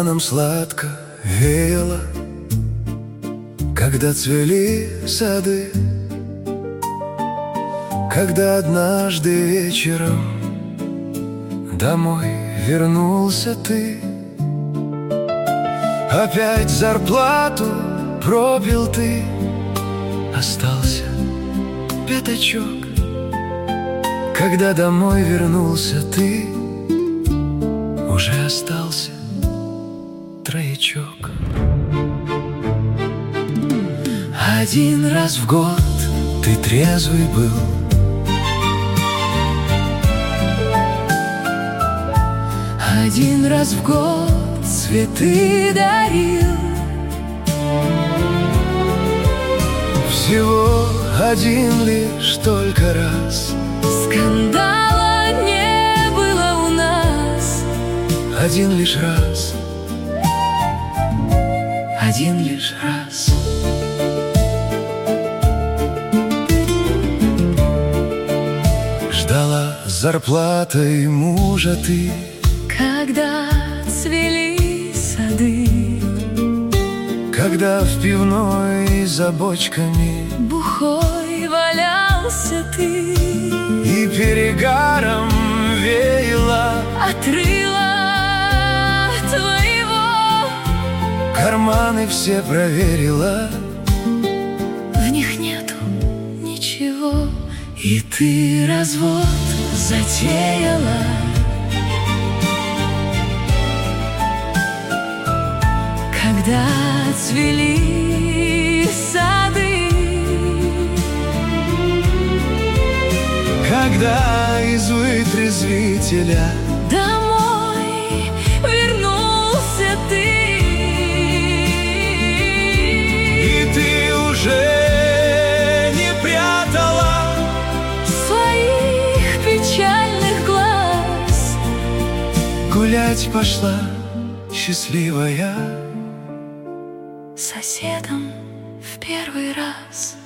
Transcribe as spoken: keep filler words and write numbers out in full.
туманом сладко веяло, когда цвели сады, когда однажды вечером домой вернулся ты. Опять зарплату пропил ты, остался пятачок. Когда домой вернулся ты, уже остался троечок. Один раз в год ты трезвый был, один раз в год цветы дарил. Всего один лишь только раз скандала не было у нас. Один лишь раз, один лишь раз. Ждала зарплатой мужа ты, когда цвели сады, когда в пивной за бочками бухой валялся ты, и перегаром веяло от рыла твоего. Карманы все проверила, в них нету ничего. И ты развод затеяла, когда цвели сады, когда из вытрезвителя домой вернулся ты. И ты уже не прятала своих печальных глаз, гулять пошла счастливая соседом в первый раз.